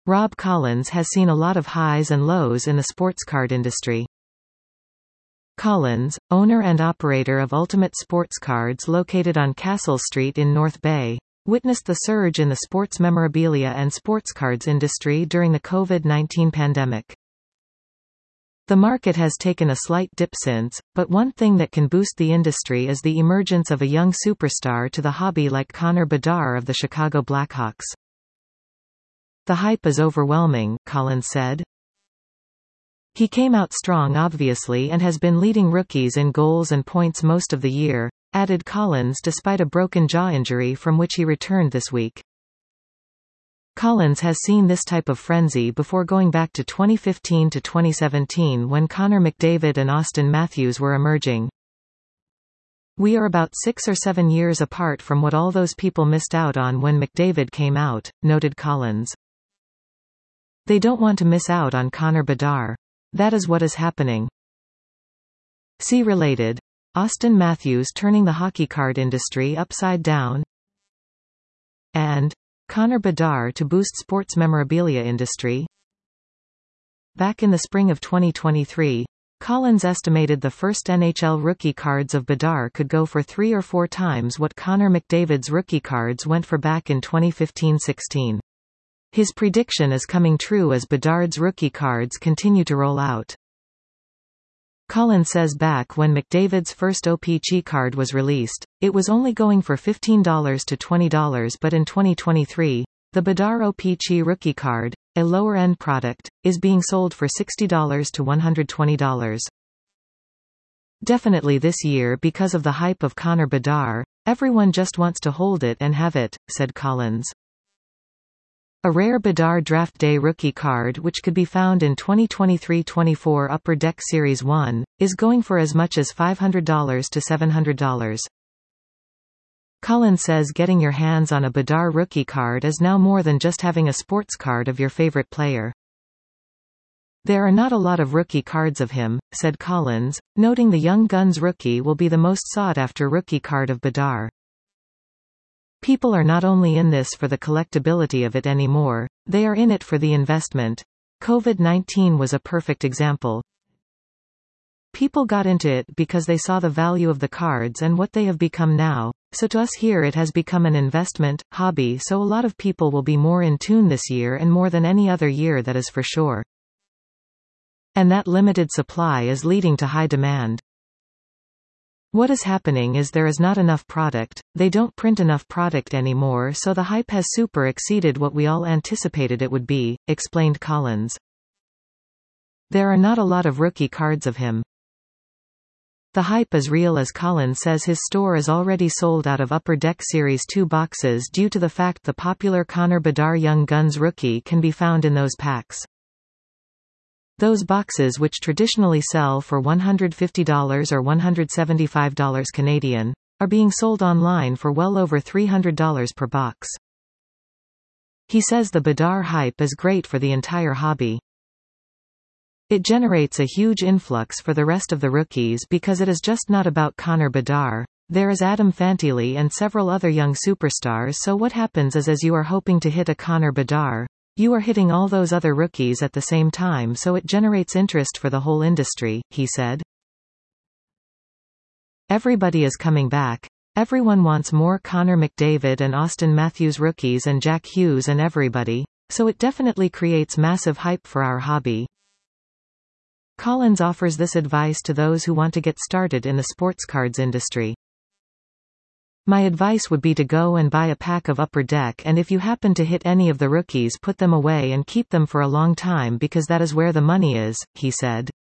Rob Collins has seen a lot of highs and lows in the sports card industry. Collins, owner and operator of Ultimate Sports Cards located on Castle Street in North Bay, witnessed the surge in the sports memorabilia and sports cards industry during the COVID-19 pandemic. The market has taken a slight dip since, but one thing that can boost the industry is the emergence of a young superstar to the hobby like Connor Bedard of the Chicago Blackhawks. "The hype is overwhelming," Collins said. "He came out strong obviously and has been leading rookies in goals and points most of the year," added Collins despite a broken jaw injury from which he returned this week. Collins has seen this type of frenzy before going back to 2015 to 2017 when Connor McDavid and Austin Matthews were emerging. "We are about 6 or 7 years apart from what all those people missed out on when McDavid came out," noted Collins. "They don't want to miss out on Connor Bedard. That is what is happening." See related. Austin Matthews turning the hockey card industry upside down, and Connor Bedard to boost sports memorabilia industry. Back in the spring of 2023, Collins estimated the first NHL rookie cards of Bedard could go for 3 or 4 times what Connor McDavid's rookie cards went for back in 2015-16. His prediction is coming true as Bedard's rookie cards continue to roll out. Collins says back when McDavid's first OPC card was released, it was only going for $15 to $20, but in 2023, the Bedard OPC rookie card, a lower-end product, is being sold for $60 to $120. "Definitely this year because of the hype of Connor Bedard, everyone just wants to hold it and have it," said Collins. A rare Bedard Draft Day rookie card which could be found in 2023-24 Upper Deck Series 1, is going for as much as $500 to $700. Collins says getting your hands on a Bedard rookie card is now more than just having a sports card of your favorite player. "There are not a lot of rookie cards of him," said Collins, noting the Young Guns rookie will be the most sought-after rookie card of Bedard. "People are not only in this for the collectability of it anymore, they are in it for the investment. COVID-19 was a perfect example. People got into it because they saw the value of the cards and what they have become now, so to us here it has become an investment, hobby, so a lot of people will be more in tune this year and more than any other year, that is for sure. And that limited supply is leading to high demand. What is happening is there is not enough product, they don't print enough product anymore, so the hype has super exceeded what we all anticipated it would be," explained Collins. "There are not a lot of rookie cards of him. The hype is real," as Collins says his store is already sold out of Upper Deck Series 2 boxes due to the fact the popular Connor Bedard Young Guns rookie can be found in those packs. Those boxes, which traditionally sell for $150 or $175 Canadian, are being sold online for well over $300 per box. He says the Bedard hype is great for the entire hobby. It generates a huge influx for the rest of the rookies because it is just not about Connor Bedard. There is Adam Fantilli and several other young superstars, so what happens is as you are hoping to hit a Connor Bedard, you are hitting all those other rookies at the same time, so it generates interest for the whole industry," he said. "Everybody is coming back. Everyone wants more Connor McDavid and Austin Matthews rookies and Jack Hughes and everybody, so it definitely creates massive hype for our hobby." Collins offers this advice to those who want to get started in the sports cards industry. "My advice would be to go and buy a pack of Upper Deck, and if you happen to hit any of the rookies, put them away and keep them for a long time because that is where the money is," he said.